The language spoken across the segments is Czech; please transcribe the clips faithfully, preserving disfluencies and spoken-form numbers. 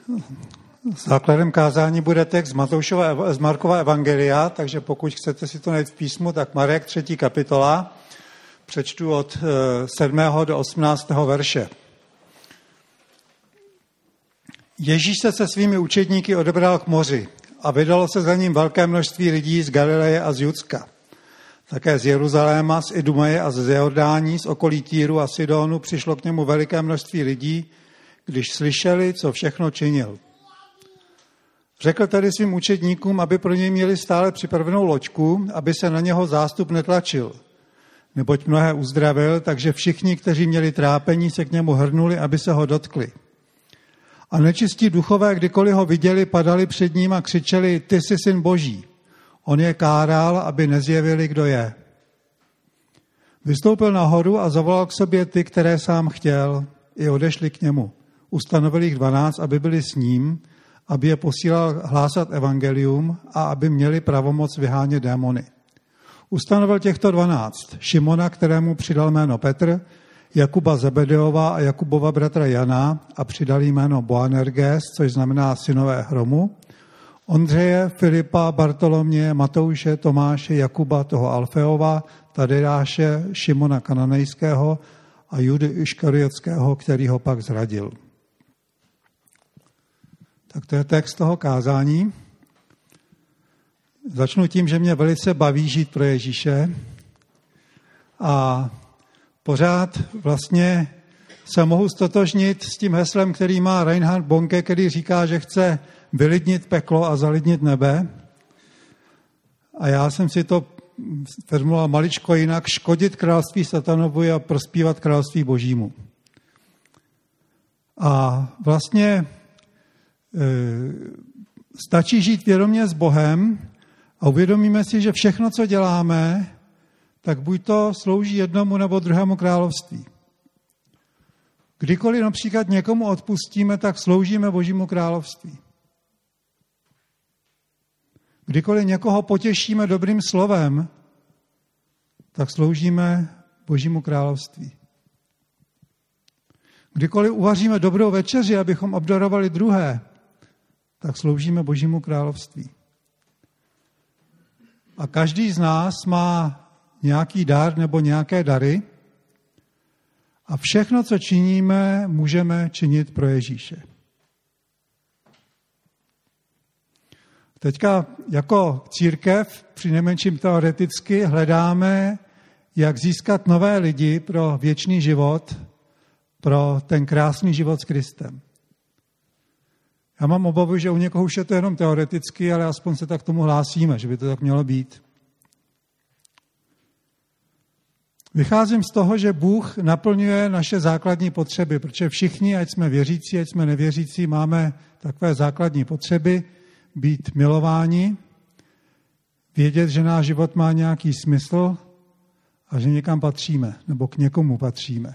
Základem kázání bude text Matoušova, z Markova evangelia, takže pokud chcete si to najít v písmu, tak Marek třetí kapitola, přečtu od sedmého do osmnáctého verše. Ježíš se se svými učedníky odebral k moři a vydalo se za ním velké množství lidí z Galileje a z Judska. Také z Jeruzaléma, z Idumeje a z Jordání, z okolí Týru a Sidonu přišlo k němu veliké množství lidí, když slyšeli, co všechno činil. Řekl tedy svým učedníkům, aby pro něj měli stále připravenou loďku, aby se na něho zástup netlačil. Neboť mnohé uzdravil, takže všichni, kteří měli trápení, se k němu hrnuli, aby se ho dotkli. A nečistí duchové, kdykoliv ho viděli, padali před ním a křičeli, ty jsi syn Boží. On je káral, aby nezjevili, kdo je. Vystoupil nahoru a zavolal k sobě ty, které sám chtěl, i odešli k němu. Ustanovil jich dvanáct, aby byli s ním, aby je posílal hlásat evangelium a aby měli pravomoc vyhánět démony. Ustanovil těchto dvanáct. Šimona, kterému přidal jméno Petr, Jakuba Zebedeova a Jakubova bratra Jana a přidal jméno Boanerges, což znamená synové hromu, Ondřeje, Filipa, Bartoloměje, Matouše, Tomáše, Jakuba, toho Alfeova, Tadejáše, Šimona Kananejského a Judy Iškariotského, který ho pak zradil. Tak to je text toho kázání. Začnu tím, že mě velice baví žít pro Ježíše a pořád vlastně se mohu stotožnit s tím heslem, který má Reinhard Bonke, který říká, že chce vylidnit peklo a zalidnit nebe. A já jsem si to formuloval maličko jinak, škodit království satanovu a prospívat království božímu. A vlastně e, stačí žít vědomě s Bohem a uvědomíme si, že všechno, co děláme, tak buď to slouží jednomu nebo druhému království. Kdykoliv například někomu odpustíme, tak sloužíme Božímu království. Kdykoliv někoho potěšíme dobrým slovem, tak sloužíme Božímu království. Kdykoliv uvaříme dobrou večeři, abychom obdarovali druhé, tak sloužíme Božímu království. A každý z nás má nějaký dar nebo nějaké dary a všechno, co činíme, můžeme činit pro Ježíše. Teďka jako církev, přinejmenším teoreticky, hledáme, jak získat nové lidi pro věčný život, pro ten krásný život s Kristem. Já mám obavu, že u někoho už je to jenom teoreticky, ale aspoň se tak k tomu hlásíme, že by to tak mělo být. Vycházím z toho, že Bůh naplňuje naše základní potřeby, protože všichni, ať jsme věřící, ať jsme nevěřící, máme takové základní potřeby, být milováni, vědět, že náš život má nějaký smysl a že někam patříme, nebo k někomu patříme.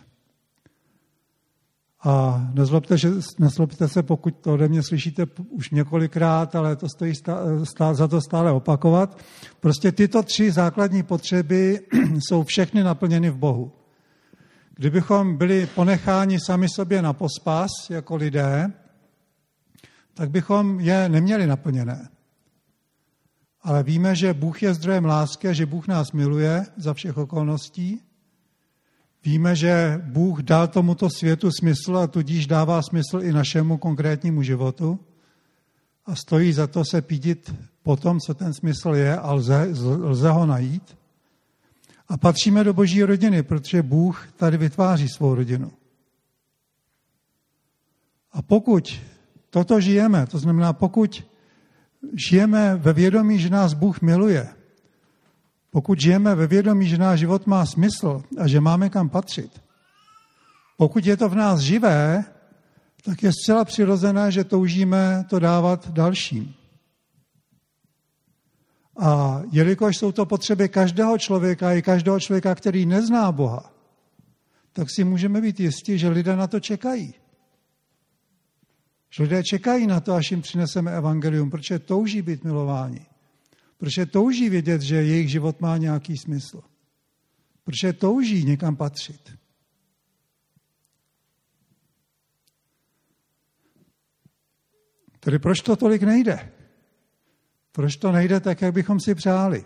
A nezlobte, že, nezlobte se, pokud to ode mě slyšíte už několikrát, ale to stojí stá, stá, za to stále opakovat. Prostě tyto tři základní potřeby jsou všechny naplněny v Bohu. Kdybychom byli ponecháni sami sobě na pospas jako lidé, tak bychom je neměli naplněné. Ale víme, že Bůh je zdrojem lásky, že Bůh nás miluje za všech okolností. Víme, že Bůh dal tomuto světu smysl a tudíž dává smysl i našemu konkrétnímu životu. A stojí za to se pídit po tom, co ten smysl je a lze, lze ho najít. A patříme do Boží rodiny, protože Bůh tady vytváří svou rodinu. A pokud toto žijeme, to znamená, pokud žijeme ve vědomí, že nás Bůh miluje, pokud žijeme ve vědomí, že náš život má smysl a že máme kam patřit, pokud je to v nás živé, tak je zcela přirozené, že toužíme to dávat dalším. A jelikož jsou to potřeby každého člověka i každého člověka, který nezná Boha, tak si můžeme být jistí, že lidé na to čekají. Že lidé čekají na to, až jim přineseme evangelium, protože touží být milováni. Protože touží vědět, že jejich život má nějaký smysl. Protože touží někam patřit. Tedy proč to tolik nejde? Proč to nejde tak, jak bychom si přáli?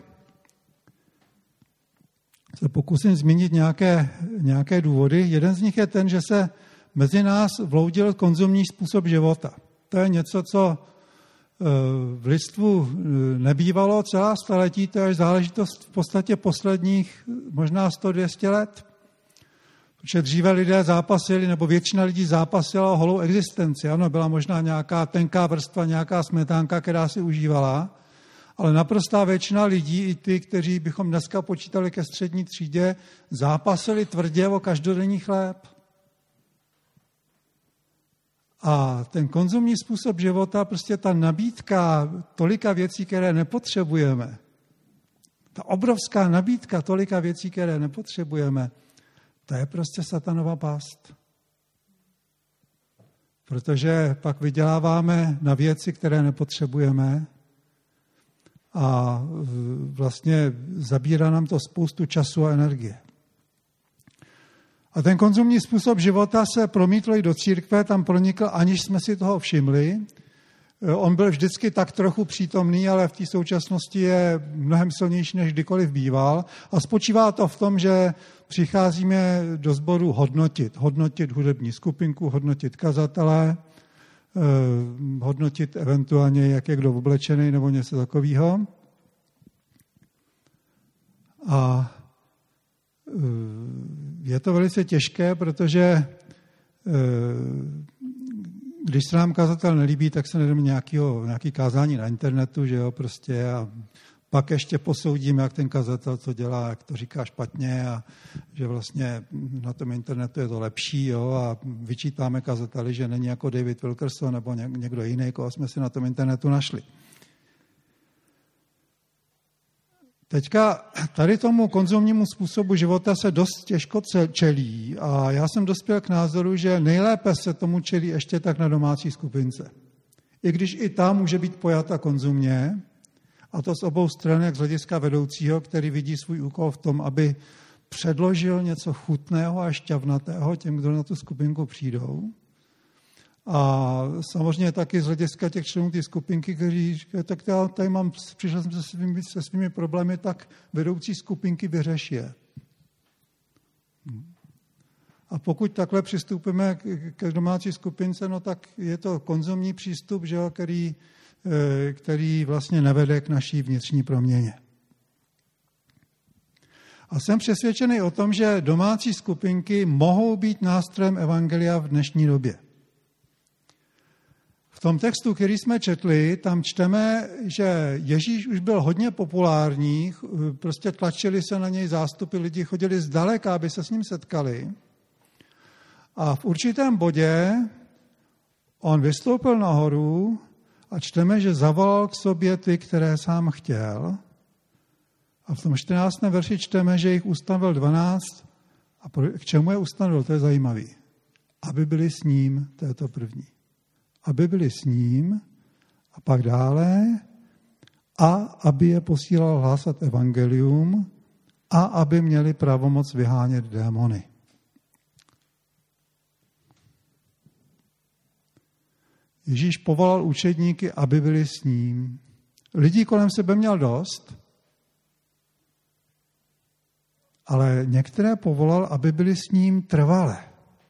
Se pokusím zmínit nějaké, nějaké důvody. Jeden z nich je ten, že se mezi nás vloudil konzumní způsob života. To je něco, co v lidstvu nebývalo celá staletí, to je záležitost v podstatě posledních možná sto dvě stě let. Protože dříve lidé zápasili, nebo většina lidí zápasila o holou existenci. Ano, byla možná nějaká tenká vrstva, nějaká smetánka, která si užívala, ale naprostá většina lidí, i ty, kteří bychom dneska počítali ke střední třídě, zápasili tvrdě o každodenní chléb. A ten konzumní způsob života, prostě ta nabídka tolika věcí, které nepotřebujeme, ta obrovská nabídka tolika věcí, které nepotřebujeme, to je prostě satanova past. Protože pak vyděláváme na věci, které nepotřebujeme a vlastně zabírá nám to spoustu času a energie. A ten konzumní způsob života se promítl i do církve, tam pronikl, aniž jsme si toho všimli. On byl vždycky tak trochu přítomný, ale v té současnosti je mnohem silnější, než kdykoliv býval. A spočívá to v tom, že přicházíme do sboru hodnotit. Hodnotit hudební skupinku, hodnotit kazatele, hodnotit eventuálně, jak je kdo oblečený nebo něco takového. A je to velice těžké, protože když se nám kazatel nelíbí, tak se nejdeme nějakého, nějaký kázání na internetu, že jo, prostě a pak ještě posoudíme, jak ten kazatel to dělá, jak to říká špatně a že vlastně na tom internetu je to lepší, jo, a vyčítáme kazateli, že není jako David Wilkerson nebo někdo jiný, koho jsme si na tom internetu našli. Teďka tady tomu konzumnímu způsobu života se dost těžko čelí a já jsem dospěl k názoru, že nejlépe se tomu čelí ještě tak na domácí skupince. I když i tam může být pojata konzumně, a to z obou stran, jak z hlediska vedoucího, který vidí svůj úkol v tom, aby předložil něco chutného a šťavnatého těm, kdo na tu skupinku přijdou. A samozřejmě taky z hlediska těch členů té skupinky, kteří říkají, tak já tady mám, přišel jsem se svými, se svými problémy, tak vedoucí skupinky vyřeší je. A pokud takhle přistupujeme k domácí skupince, no tak je to konzumní přístup, že jo, který, který vlastně nevede k naší vnitřní proměně. A jsem přesvědčený o tom, že domácí skupinky mohou být nástrojem evangelia v dnešní době. V tom textu, který jsme četli, tam čteme, že Ježíš už byl hodně populární, prostě tlačili se na něj zástupy, lidi chodili zdaleka, aby se s ním setkali. A v určitém bodě on vystoupil nahoru a čteme, že zavolal k sobě ty, které sám chtěl. A v tom čtrnáctém verši čteme, že jich ustavil dvanáct. A k čemu je ustavil? To je zajímavý. Aby byli s ním, to je to první. Aby byli s ním a pak dále a aby je posílal hlásat evangelium a aby měli pravomoc vyhánět démony. Ježíš povolal učedníky, aby byli s ním. Lidí kolem sebe měl dost, ale některé povolal, aby byli s ním trvale.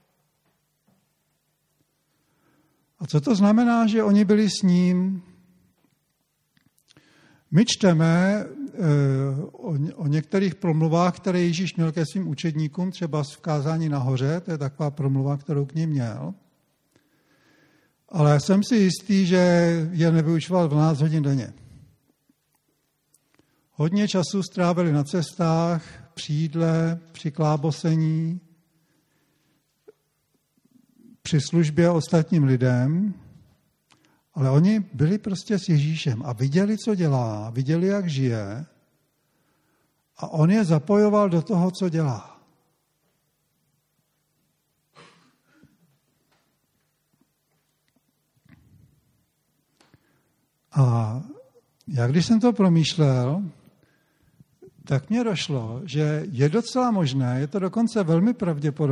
A co to znamená, že oni byli s ním? My čteme o některých promluvách, které Ježíš měl ke svým učedníkům, třeba v kázání nahoře, to je taková promluva, kterou k ním měl. Ale jsem si jistý, že je nevyučoval dvanáct hodin denně. Hodně času strávili na cestách, při jídle, při klábosení, při službě ostatním lidem, ale oni byli prostě s Ježíšem a viděli, co dělá, viděli, jak žije a on je zapojoval do toho, co dělá. A já když jsem to promýšlel, tak mně došlo, že je docela možné, je to dokonce velmi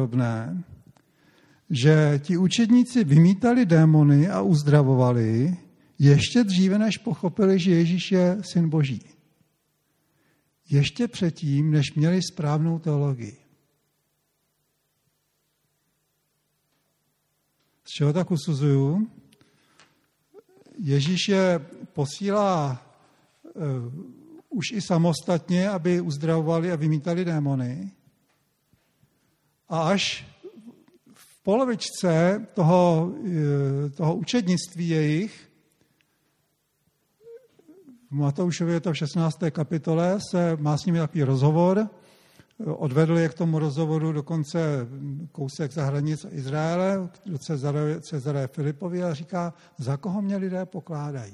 pravděpodobné, že ti učedníci vymítali démony a uzdravovali Ještě dříve, než pochopili, že Ježíš je syn Boží. Ještě předtím, než měli správnou teologii. Z čeho tak usuzuju? Ježíš je posílá uh, už i samostatně, aby uzdravovali a vymítali démony. A až v polovičce toho, uh, toho učednictví jejich, v Matoušově je to v šestnácté kapitole, se má s nimi takový rozhovor. Odvedl je k tomu rozhovoru dokonce kousek za hranic Izraele, do Cezareje, Cezareje Filipovi a říká, za koho mě lidé pokládají.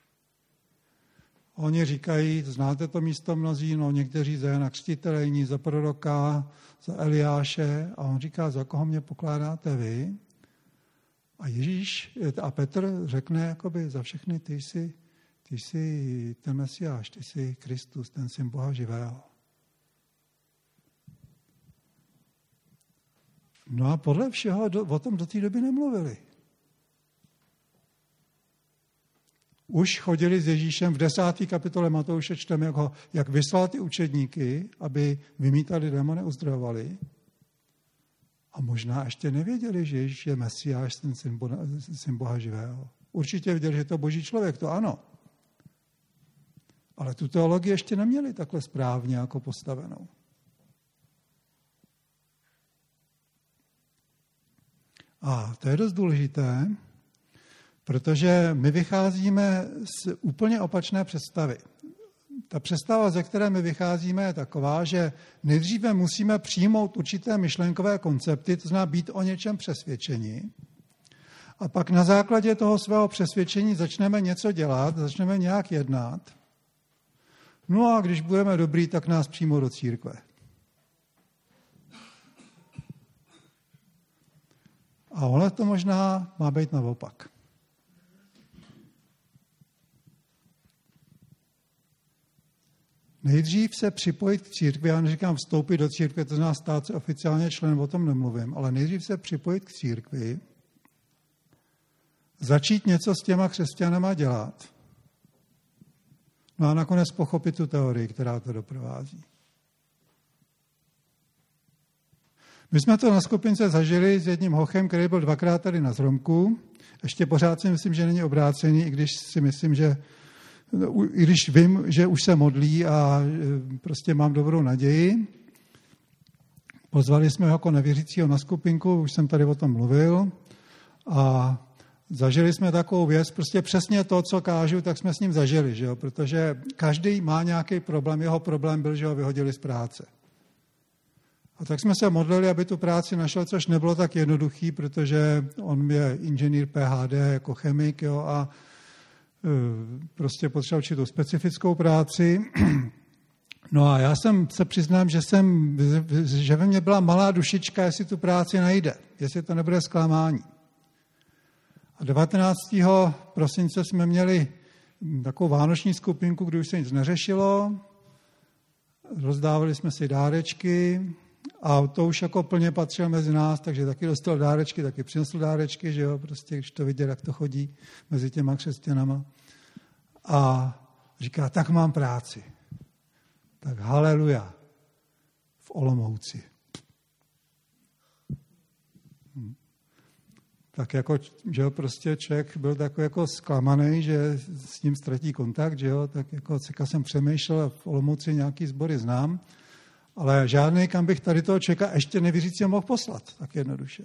Oni říkají, znáte to místo mnozí, no někteří za Jana Křtitele, jiní za proroka, za Eliáše a on říká, za koho mě pokládáte vy? A Ježíš a Petr řekne, jakoby za všechny, ty jsi, ty jsi ten Mesiáš, ty jsi Kristus, ten syn Boha živého. No a podle všeho do, o tom do té doby nemluvili. Už chodili s Ježíšem v desáté kapitole Matouše, čteme, jak, ho, jak vyslal ty učedníky, aby vymítali démony, uzdravovali. A možná ještě nevěděli, že Ježíš je Mesiáš, ten syn Boha, syn Boha živého. Určitě věděli, že je to Boží člověk, to ano. Ale tu teologii ještě neměli takhle správně jako postavenou. A to je dost důležité, protože my vycházíme z úplně opačné představy. Ta představa, ze které my vycházíme, je taková, že nejdříve musíme přijmout určité myšlenkové koncepty, to znamená být o něčem přesvědčeni, a pak na základě toho svého přesvědčení začneme něco dělat, začneme nějak jednat. No a když budeme dobrý, tak nás přijmou do církve. A ono to možná má být naopak. Nejdřív se připojit k církvi, já neříkám vstoupit do církve, to znamená stát se oficiálně členem, o tom nemluvím, ale nejdřív se připojit k církvi, začít něco s těma křesťanama dělat, no a nakonec pochopit tu teorii, která to doprovází. My jsme to na skupince zažili s jedním hochem, který byl dvakrát tady na Zromku. Ještě pořád si myslím, že není obrácený, i když si myslím, že i když vím, že už se modlí a prostě mám dobrou naději. Pozvali jsme ho jako nevěřícího na skupinku, už jsem tady o tom mluvil. A zažili jsme takovou věc, prostě přesně to, co kážu, tak jsme s ním zažili, že jo? Protože každý má nějaký problém, jeho problém byl, že ho vyhodili z práce. A tak jsme se modlili, aby tu práci našel, což nebylo tak jednoduchý, protože on je inženýr P H D jako chemik, jo, a e, prostě potřeboval určitou specifickou práci. No a já jsem se přiznám, že jsem, že ve mně byla malá dušička, jestli tu práci najde, jestli to nebude zklamání. A devatenáctého prosince jsme měli takovou vánoční skupinku, kdy už se nic neřešilo, rozdávali jsme si dárečky, a to už jako plně patřilo mezi nás, takže taky dostal dárečky, taky přinesl dárečky, že jo, prostě, když to viděl, jak to chodí mezi těma křesťanama. A říká, tak mám práci. Tak haleluja v Olomouci. Hm. Tak jako, že jo, prostě člověk byl takový jako zklamaný, že s ním ztratí kontakt, že jo, tak jako ceka jsem přemýšlel, v Olomouci nějaký sbory znám, ale žádný, kam bych tady toho člověka ještě nevěřícího mohl poslat, tak jednoduše.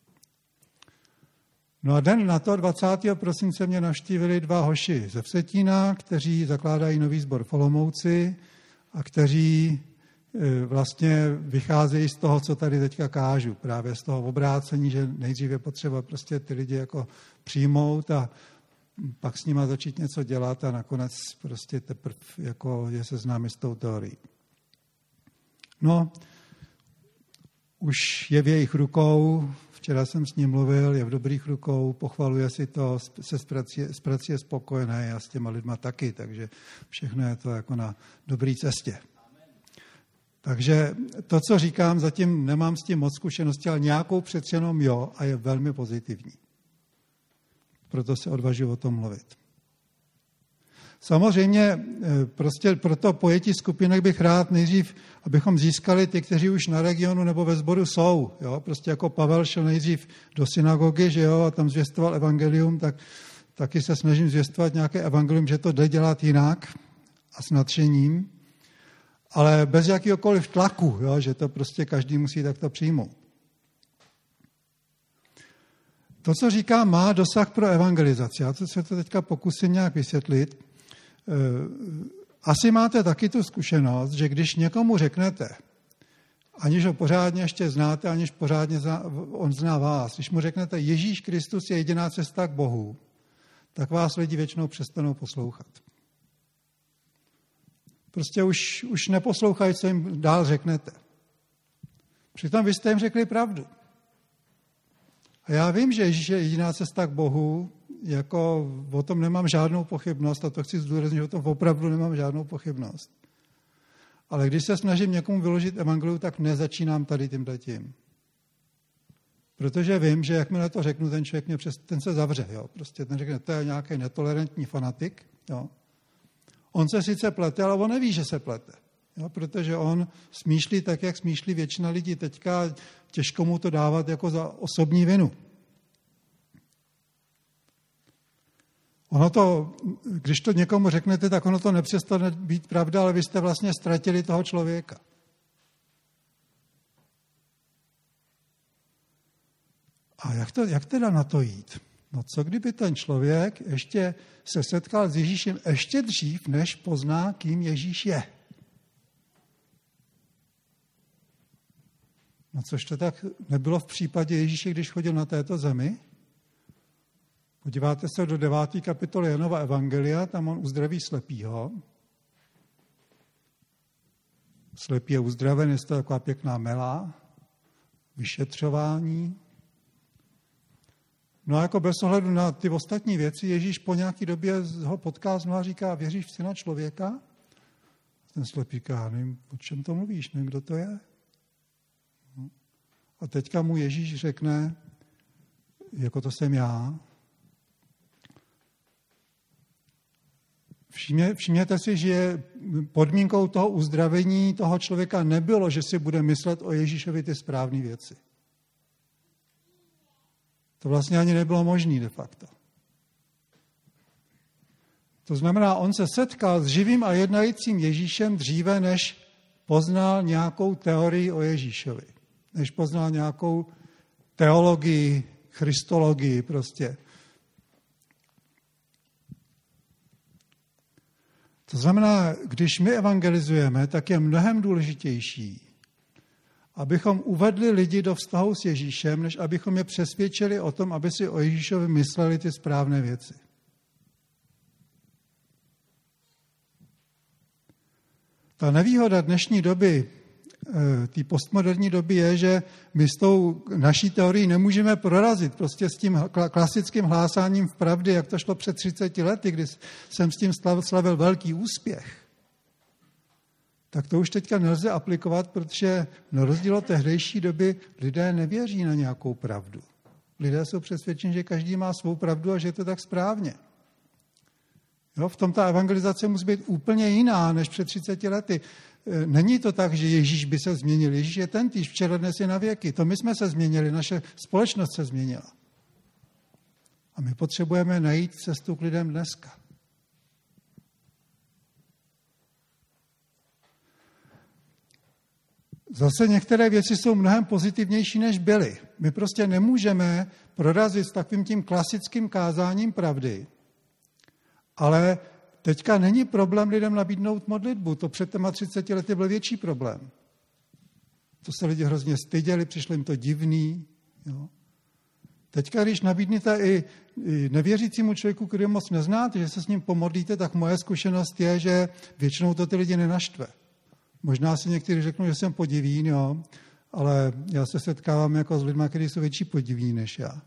No a den na to, dvacátého prosince, mě navštívili dva hoši ze Vsetína, kteří zakládají nový sbor v Olomouci a kteří vlastně vycházejí z toho, co tady teďka kážu, právě z toho obrácení, že nejdřív je potřeba prostě ty lidi jako přijmout a pak s nima začít něco dělat a nakonec prostě teprve jako je seznámit s tou teorií. No, už je v jejich rukou, včera jsem s ním mluvil, je v dobrých rukou, pochvaluje si to, se s prací, s prací je spokojený a s těma lidma taky, takže všechno je to jako na dobré cestě. Takže to, co říkám, zatím nemám s tím moc zkušenosti, ale nějakou přece jenom jo a je velmi pozitivní. Proto se odvažuji o tom mluvit. Samozřejmě prostě pro to pojetí skupinek bych rád nejdřív, abychom získali ty, kteří už na regionu nebo ve sboru jsou. Jo? Prostě jako Pavel šel nejdřív do synagogy, že jo, a tam zvěstoval evangelium, tak taky se snažím zvěstovat nějaké evangelium, že to jde dělat jinak a s nadšením, ale bez jakýhokoliv tlaku, jo? Že to prostě každý musí takto přijmout. To, co říká, má dosah pro evangelizaci. Já se to teďka pokusím nějak vysvětlit. Asi máte taky tu zkušenost, že když někomu řeknete, aniž ho pořádně ještě znáte, aniž pořádně zná, on zná vás, když mu řeknete, Ježíš Kristus je jediná cesta k Bohu, tak vás lidi většinou přestanou poslouchat. Prostě už, už neposlouchají, co jim dál řeknete. Přitom vy jste jim řekli pravdu. A já vím, že Ježíš je jediná cesta k Bohu, jako o tom nemám žádnou pochybnost a to chci zdůraznit, že o tom opravdu nemám žádnou pochybnost. Ale když se snažím někomu vyložit evangelium, tak nezačínám tady tímhletím. Protože vím, že jakmile to řeknu, ten člověk mě přes, ten se zavře. Jo? Prostě ten řekne, to je nějaký netolerantní fanatik. Jo? On se sice plete, ale on neví, že se plete. Jo? Protože on smýšlí tak, jak smýšlí většina lidí. Teďka těžko mu to dávat jako za osobní vinu. Ono to, když to někomu řeknete, tak ono to nepřestane být pravda, ale vy jste vlastně ztratili toho člověka. A jak, to, jak teda na to jít? No co kdyby ten člověk ještě se setkal s Ježíšem ještě dřív, než pozná, kým Ježíš je? No což to tak nebylo v případě Ježíše, když chodil na této zemi? Podíváte se do deváté kapitoly Janova evangelia, tam on uzdraví slepýho. Slepý je uzdraven, je to taková pěkná mela, vyšetřování. No a jako bez ohledu na ty ostatní věci, Ježíš po nějaké době ho potká znovu a říká, věříš v syna člověka? Ten slepý říká, nevím, o čem to mluvíš, nevím, kdo to je. No. A teďka mu Ježíš řekne, jako to jsem já. Všimně, všimněte si, že podmínkou toho uzdravení toho člověka nebylo, že si bude myslet o Ježíšovi ty správné věci. To vlastně ani nebylo možné de facto. To znamená, on se setkal s živým a jednajícím Ježíšem dříve, než poznal nějakou teorii o Ježíšovi. Než poznal nějakou teologii, christologii prostě. To znamená, když my evangelizujeme, tak je mnohem důležitější, abychom uvedli lidi do vztahu s Ježíšem, než abychom je přesvědčili o tom, aby si o Ježíšovi mysleli ty správné věci. Ta nevýhoda dnešní doby, té postmoderní doby je, že my s tou naší teorií nemůžeme prorazit. Prostě s tím klasickým hlásáním v pravdy, jak to šlo před třiceti lety, kdy jsem s tím slavil velký úspěch, tak to už teďka nelze aplikovat, protože na rozdíl od tehdejší doby lidé nevěří na nějakou pravdu. Lidé jsou přesvědčeni, že každý má svou pravdu a že je to tak správně. Jo, v tom ta evangelizace musí být úplně jiná než před třiceti lety. Není to tak, že Ježíš by se změnil. Ježíš je tentýž, včera, dnes i na věky. To my jsme se změnili, naše společnost se změnila. A my potřebujeme najít cestu k lidem dneska. Zase některé věci jsou mnohem pozitivnější, než byly. My prostě nemůžeme prorazit s takovým tím klasickým kázáním pravdy, ale teďka není problém lidem nabídnout modlitbu. To před těma třiceti lety byl větší problém. To se lidi hrozně styděli, přišlo jim to divný. Jo. Teďka, když nabídnete i, i nevěřícímu člověku, který moc neznáte, že se s ním pomodlíte, tak moje zkušenost je, že většinou to ty lidi nenaštve. Možná si někteří řeknou, že jsem podivín, jo, ale já se setkávám jako s lidmi, kteří jsou větší podivíni než já.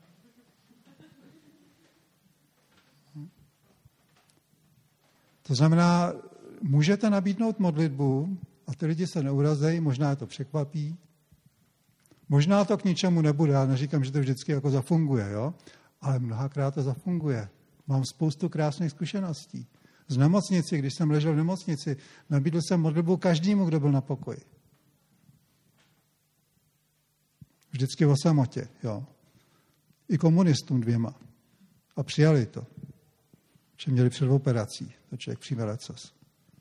To znamená, můžete nabídnout modlitbu a ty lidi se neurazejí, možná je to překvapí, možná to k ničemu nebude, já neříkám, že to vždycky jako zafunguje, jo? Ale mnohakrát to zafunguje. Mám spoustu krásných zkušeností. Z nemocnici, když jsem ležel v nemocnici, nabídl jsem modlitbu každému, kdo byl na pokoji. Vždycky o samotě, jo. I komunistům dvěma. A přijali to. Že měli před operací. To člověk přijme lecos.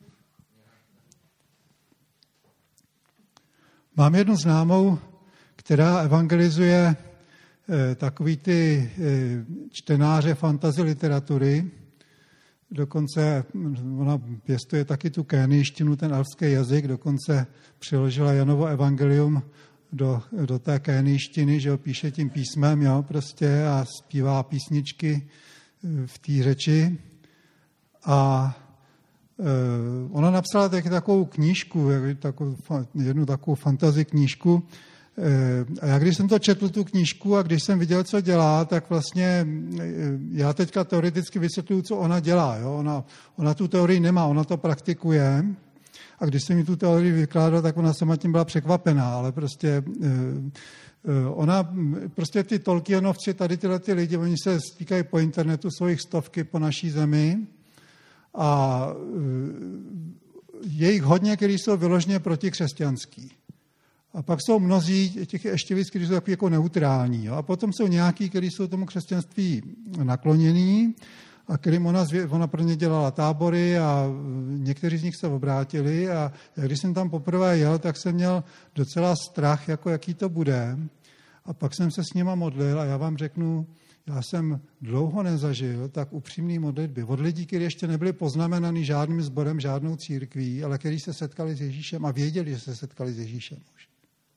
Mám jednu známou, která evangelizuje eh, takový ty eh, čtenáře fantasy literatury. Dokonce ona pěstuje taky tu kénijštinu, ten alpský jazyk, dokonce přiložila Janovo evangelium do, do té kénijštiny, že ho píše tím písmem, jo, prostě a zpívá písničky v té řeči. A e, ona napsala taky takovou knížku, takovou, jednu takovou fantasy knížku. E, a já když jsem to četl, tu knížku, a když jsem viděl, co dělá, tak vlastně e, já teďka teoreticky vysvětluju, co ona dělá. Jo? Ona, ona tu teorii nemá, ona to praktikuje. A když jsem mi tu teorii vykládal, tak ona sama tím byla překvapená, ale prostě e, e, ona, prostě ty Tolkienovci, tady tyhle ty lidi, oni se stýkají po internetu, jsou jich stovky po naší zemi a e, je jich hodně, kteří jsou vyloženě protikřesťanský. A pak jsou mnozí, těch ještě víc, kteří jsou takový jako neutrální. Jo? A potom jsou nějaký, kteří jsou tomu křesťanství naklonění, a kterým ona, ona pro ně dělala tábory a někteří z nich se obrátili a když jsem tam poprvé jel, tak jsem měl docela strach, jako jaký to bude. A pak jsem se s nima modlil a já vám řeknu, já jsem dlouho nezažil tak upřímný modlitby. Od lidí, kteří ještě nebyli poznamenaný žádným sborem, žádnou církví, ale kteří se setkali s Ježíšem a věděli, že se setkali s Ježíšem už.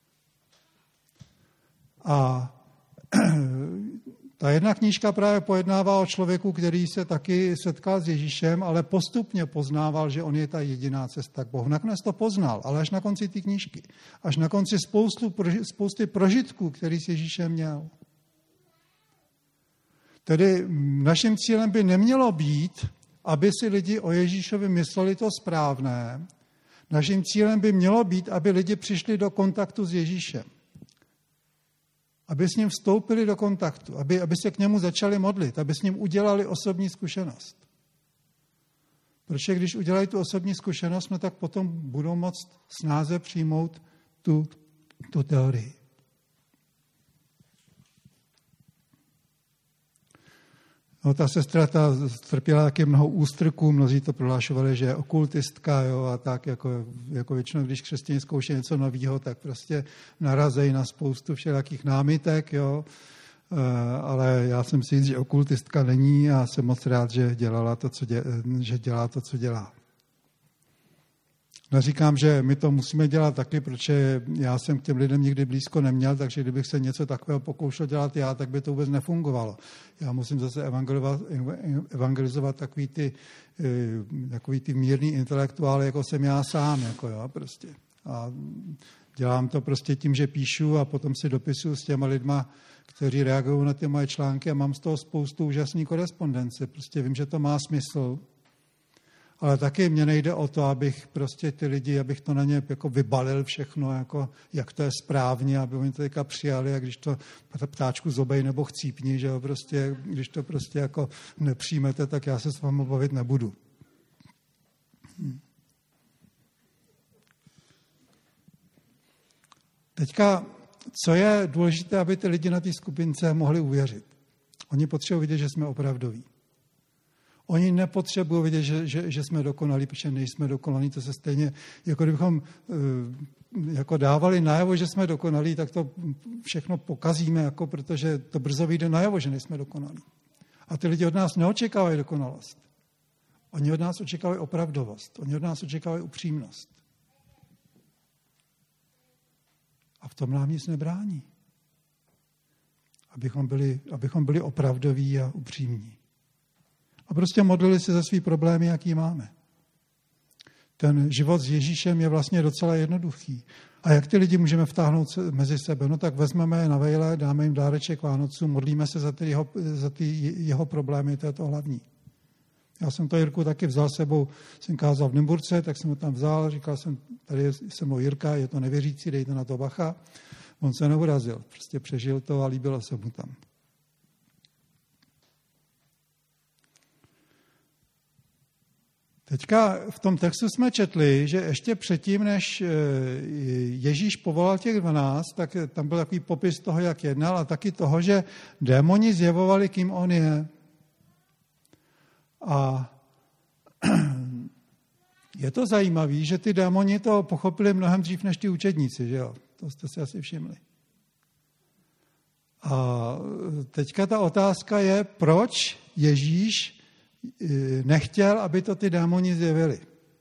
A ta jedna knížka právě pojednává o člověku, který se taky setkal s Ježíšem, ale postupně poznával, že on je ta jediná cesta k Bohu. Nakonec to poznal, ale až na konci té knížky. Až na konci spoustu, spousty prožitků, který s Ježíšem měl. Tedy naším cílem by nemělo být, aby si lidi o Ježíšovi mysleli to správné. Naším cílem by mělo být, aby lidi přišli do kontaktu s Ježíšem. Aby s ním vstoupili do kontaktu, aby, aby se k němu začali modlit, aby s ním udělali osobní zkušenost. Protože když udělají tu osobní zkušenost, no tak potom budou moct snáze přijmout tu, tu teorii. No, ta sestra ta strpěla taky mnoho ústrků, mnozí to prohlášovali, že je okultistka, jo, a tak jako, jako většinou, když křesťané zkouší něco nového, tak prostě narazejí na spoustu všelijakých námitek, jo, e, ale já jsem si jist, že okultistka není a jsem moc rád, že, dělala to, co dělá, že dělá to, co dělá. Neříkám, že my to musíme dělat taky, protože já jsem k těm lidem nikdy blízko neměl, takže kdybych se něco takového pokoušel dělat já, tak by to vůbec nefungovalo. Já musím zase evangelizovat, evangelizovat takový ty, takový ty mírný intelektuály, jako jsem já sám. Jako jo, prostě. A dělám to prostě tím, že píšu a potom si dopisuju s těma lidma, kteří reagují na ty moje články a mám z toho spoustu úžasný korespondence. Prostě vím, že to má smysl. Ale taky mně nejde o to, abych prostě ty lidi, abych to na ně jako vybalil všechno, jako jak to je správně, aby oni to teďka přijali a když to ptáčku zobej nebo chcípni, že jo, prostě, když to prostě jako nepřijmete, tak já se s vámi bavit nebudu. Hm. Teďka, co je důležité, aby ty lidi na té skupince mohli uvěřit? Oni potřebují vidět, že jsme opravdoví. Oni nepotřebují vidět, že, že, že jsme dokonalí, protože nejsme dokonalí, to se stejně, jako kdybychom jako dávali najevo, že jsme dokonalí, tak to všechno pokazíme, jako protože to brzo vyjde najevo, že nejsme dokonalí. A ty lidi od nás neočekávají dokonalost. Oni od nás očekávají opravdovost. Oni od nás očekávají upřímnost. A v tom nám nic nebrání. Abychom byli, abychom byli opravdoví a upřímní. A prostě modlili se za svý problémy, jaký máme. Ten život s Ježíšem je vlastně docela jednoduchý. A jak ty lidi můžeme vtáhnout mezi sebe? No tak vezmeme je na vejle, dáme jim dáreček Vánocům, modlíme se za ty jeho, za ty jeho problémy, to je to hlavní. Já jsem to Jirku taky vzal sebou, jsem kázal v Nymburce, tak jsem ho tam vzal, říkal jsem, tady je se mnou Jirka, je to nevěřící, dejte na to bacha. On se neurazil, prostě přežil to a líbilo se mu tam. Teďka v tom textu jsme četli, že ještě předtím, než Ježíš povolal těch dvanáct, tak tam byl takový popis toho, jak jednal, a taky toho, že démoni zjevovali, kým on je. A je to zajímavé, že ty démoni to pochopili mnohem dřív než ty učedníci, že jo? To jste si asi všimli. A teďka ta otázka je, proč Ježíš nechtěl, aby to ty démoni zjevili.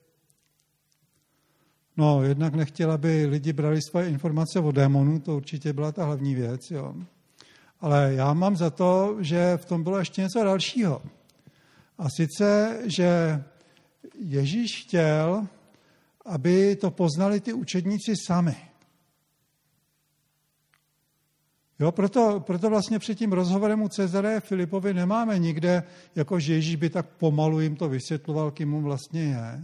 No, jednak nechtěl, aby lidi brali svoje informace o démonu, to určitě byla ta hlavní věc, jo. Ale já mám za to, že v tom bylo ještě něco dalšího. A sice, že Ježíš chtěl, aby to poznali ty učedníci sami. Jo, proto, proto vlastně před tím rozhovorem u Cezareje Filipovi nemáme nikde, jako že Ježíš by tak pomalu jim to vysvětloval, kým mu vlastně je.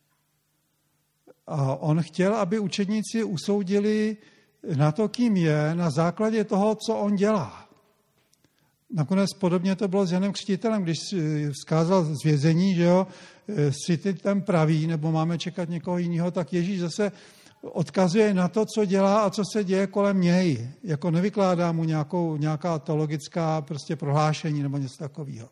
A on chtěl, aby učedníci usoudili na to, kým je, na základě toho, co on dělá. Nakonec podobně to bylo s Janem Křtitelem, když vzkázal z vězení, že jo, jsi ty ten pravý, nebo máme čekat někoho jiného, tak Ježíš zase odkazuje na to, co dělá a co se děje kolem něj. Jako nevykládá mu nějakou, nějaká teologická prostě prohlášení nebo něco takového.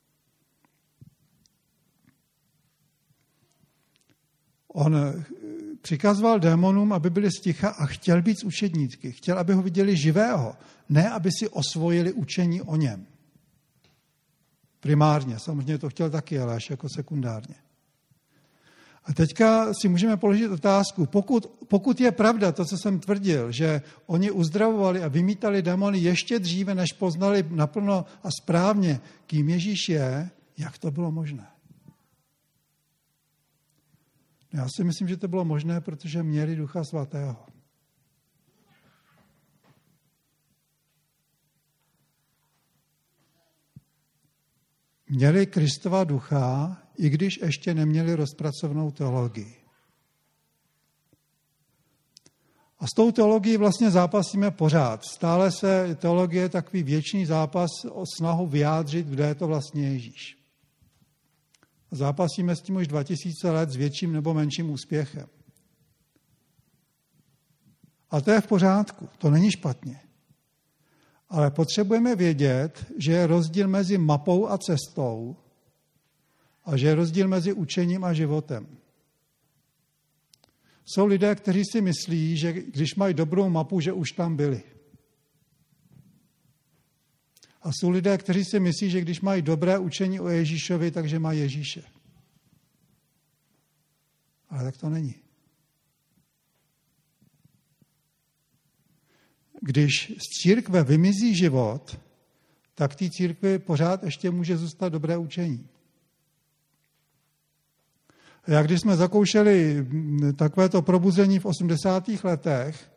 On přikazoval démonům, aby byli sticha a chtěl být z učedníky. Chtěl, aby ho viděli živého, ne aby si osvojili učení o něm. Primárně, samozřejmě to chtěl taky, ale až jako sekundárně. A teďka si můžeme položit otázku, pokud, pokud je pravda to, co jsem tvrdil, že oni uzdravovali a vymítali démony ještě dříve, než poznali naplno a správně, kým Ježíš je, jak to bylo možné? Já si myslím, že to bylo možné, protože měli Ducha Svatého. Měli Kristova ducha, i když ještě neměli rozpracovanou teologii. A s tou teologií vlastně zápasíme pořád. Stále se teologie je takový věčný zápas o snahu vyjádřit, kde je to vlastně Ježíš. A zápasíme s tím už dva tisíce let s větším nebo menším úspěchem. A to je v pořádku, to není špatně. Ale potřebujeme vědět, že je rozdíl mezi mapou a cestou a že je rozdíl mezi učením a životem. Jsou lidé, kteří si myslí, že když mají dobrou mapu, že už tam byli. A jsou lidé, kteří si myslí, že když mají dobré učení o Ježíšovi, takže mají Ježíše. Ale tak to není. Když z církve vymizí život, tak té církvi pořád ještě může zůstat dobré učení. Jak když jsme zakoušeli takovéto probuzení v osmdesátých letech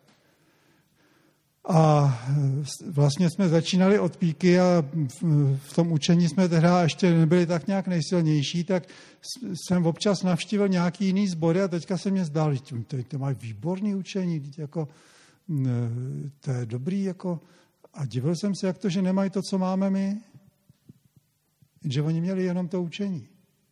a vlastně jsme začínali od píky a v tom učení jsme tehdy ještě nebyli tak nějak nejsilnější, tak jsem občas navštívil nějaký jiný sbory a teďka se mě zdál, že to, to mají výborný učení, jako, to je dobrý, jako, a divil jsem se, jak to, že nemají to, co máme my, že oni měli jenom to učení.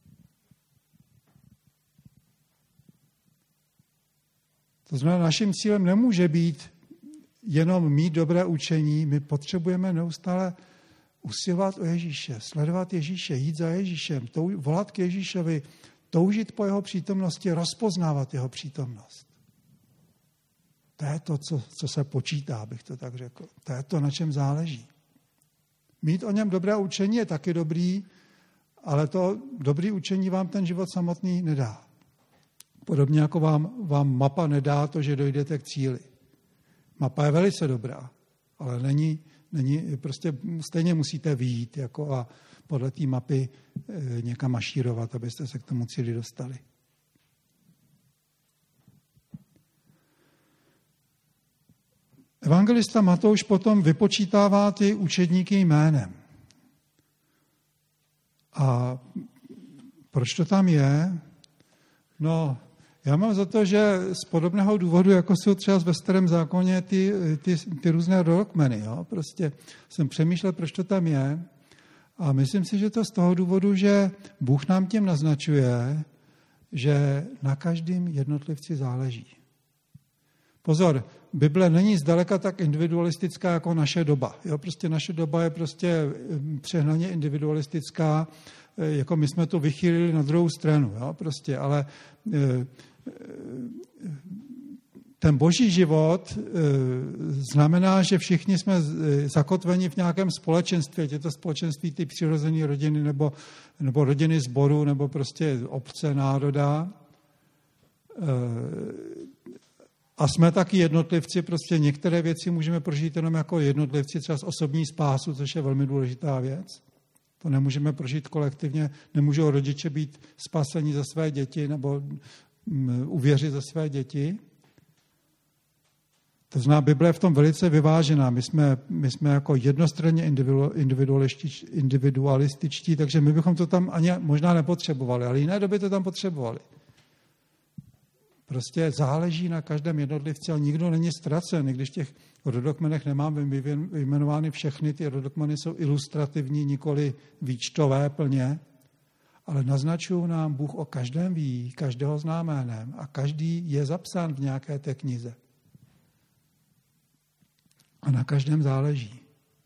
To znamená, naším cílem nemůže být jenom mít dobré učení, my potřebujeme neustále usilovat o Ježíše, sledovat Ježíše, jít za Ježíšem, tou, volat k Ježíšovi, toužit po jeho přítomnosti, rozpoznávat jeho přítomnost. To je to, co, co se počítá, bych to tak řekl. To je to, na čem záleží. Mít o něm dobré učení je taky dobrý, ale to dobré učení vám ten život samotný nedá. Podobně jako vám, vám mapa nedá to, že dojdete k cíli. Mapa je velice dobrá, ale není, není prostě stejně musíte vyjít jako a podle té mapy e, někam mašírovat, abyste se k tomu cíli dostali. Evangelista Matouš potom vypočítává ty učedníky jménem. A proč to tam je? No, já mám za to, že z podobného důvodu, jako jsou třeba ve Starém zákoně ty, ty, ty různé rodokmeny. Jo? Prostě jsem přemýšlel, proč to tam je. A myslím si, že to z toho důvodu, že Bůh nám tím naznačuje, že na každém jednotlivci záleží. Pozor, Bible není zdaleka tak individualistická jako naše doba. Jo, prostě naše doba je prostě přehnaně individualistická, jako my jsme to vychýlili na druhou stranu. Jo, prostě, ale ten boží život znamená, že všichni jsme zakotveni v nějakém společenství, ať je to společenství ty přirozené rodiny nebo, nebo rodiny sboru, nebo prostě obce, národa. A jsme taky jednotlivci, prostě některé věci můžeme prožít jenom jako jednotlivci, třeba z osobní spásu, což je velmi důležitá věc. To nemůžeme prožít kolektivně, nemůžou rodiče být spaseni za své děti nebo uvěřit za své děti. To znamená, Bible je v tom velice vyvážená. My jsme, my jsme jako jednostranně individualističtí, individualističtí, takže my bychom to tam ani možná nepotřebovali, ale jiné doby to tam potřebovali. Prostě záleží na každém jednotlivci, ale nikdo není ztracen. I když v těch rodokmenech nemáme vyjmenovány všechny, ty rodokmeny jsou ilustrativní, nikoli výčtové plně, ale naznačují nám, Bůh o každém ví, každého zná jménem a každý je zapsán v nějaké té knize. A na každém záleží.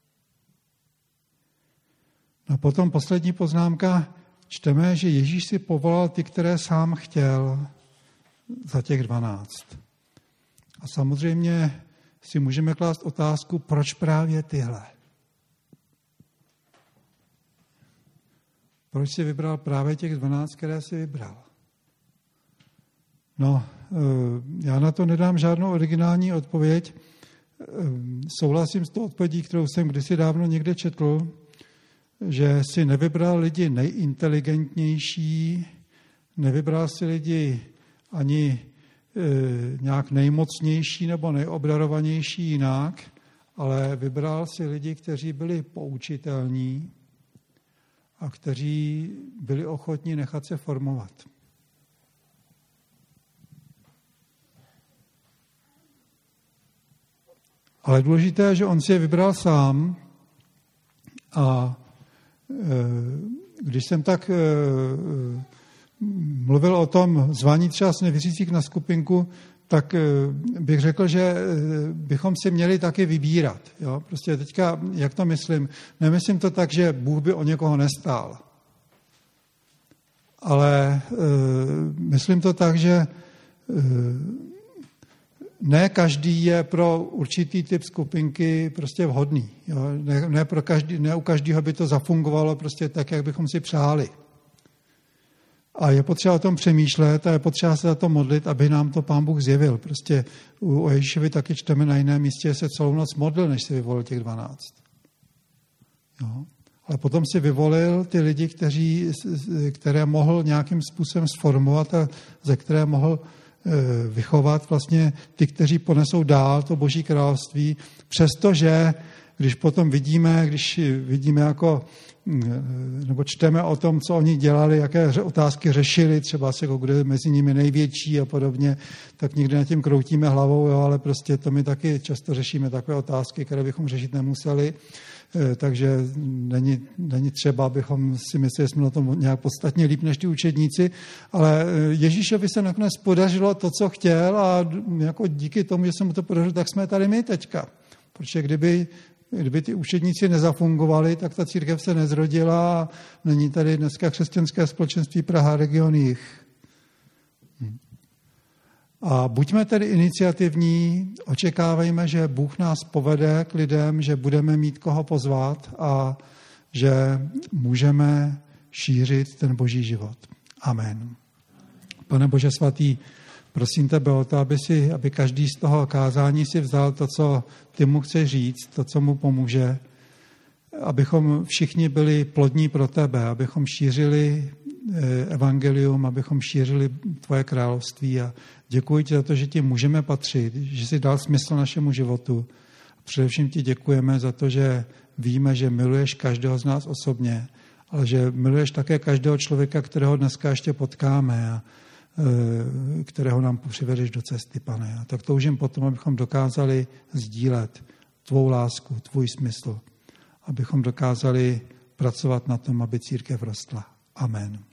No potom poslední poznámka. Čteme, že Ježíš si povolal ty, které sám chtěl, za těch dvanáct. A samozřejmě si můžeme klást otázku, proč právě tyhle? Proč si vybral právě těch dvanáct, které si vybral? No, já na to nedám žádnou originální odpověď. Souhlasím s tou odpovědí, kterou jsem kdysi dávno někde četl, že si nevybral lidi nejinteligentnější, nevybral si lidi ani e, nějak nejmocnější nebo nejobdarovanější jinak, ale vybral si lidi, kteří byli poučitelní a kteří byli ochotní nechat se formovat. Ale důležité je, že on si je vybral sám a e, když jsem tak e, mluvil o tom zvání třeba z nevěřících na skupinku, tak bych řekl, že bychom si měli taky vybírat. Jo? Prostě teďka, jak to myslím? Nemyslím to tak, že Bůh by o někoho nestál. Ale e, myslím to tak, že e, ne každý je pro určitý typ skupinky prostě vhodný. Jo? Ne, ne, pro každý, ne u každého by to zafungovalo prostě tak, jak bychom si přáli. A je potřeba o tom přemýšlet a je potřeba se za to modlit, aby nám to Pán Bůh zjevil. Prostě u Ježíšovi taky čteme na jiném místě, se celou noc modlil, než si vyvolil těch dvanáct. Jo? Ale potom si vyvolil ty lidi, kteří, které mohl nějakým způsobem sformovat a ze které mohl vychovat vlastně ty, kteří ponesou dál to Boží království, přestože, když potom vidíme, když vidíme jako nebo čteme o tom, co oni dělali, jaké otázky řešili, třeba se, kdo je mezi nimi největší a podobně, tak někdy nad tím kroutíme hlavou, jo, ale prostě to my taky často řešíme takové otázky, které bychom řešit nemuseli, takže není, není třeba, abychom si mysleli, že jsme na tom nějak podstatně líp než ty učedníci, ale Ježíšovi se nakonec podařilo to, co chtěl a jako díky tomu, že se mu to podařilo, tak jsme tady my teďka. Protože kdyby Kdyby ty učedníci nezafungovali, tak ta církev se nezrodila a není tady dneska křesťanské společenství Praha region jich. A buďme tedy iniciativní, očekávejme, že Bůh nás povede k lidem, že budeme mít koho pozvat a že můžeme šířit ten Boží život. Amen. Pane Bože svatý, prosím tebe o to, aby, si, aby každý z toho kázání si vzal to, co ty mu chceš říct, to, co mu pomůže, abychom všichni byli plodní pro tebe, abychom šířili evangelium, abychom šířili tvoje království a děkuji ti za to, že ti můžeme patřit, že jsi dal smysl našemu životu. A především ti děkujeme za to, že víme, že miluješ každého z nás osobně, ale že miluješ také každého člověka, kterého dneska ještě potkáme a kterého nám přivedeš do cesty, Pane. A tak toužím potom, abychom dokázali sdílet tvou lásku, tvůj smysl, abychom dokázali pracovat na tom, aby církev rostla. Amen.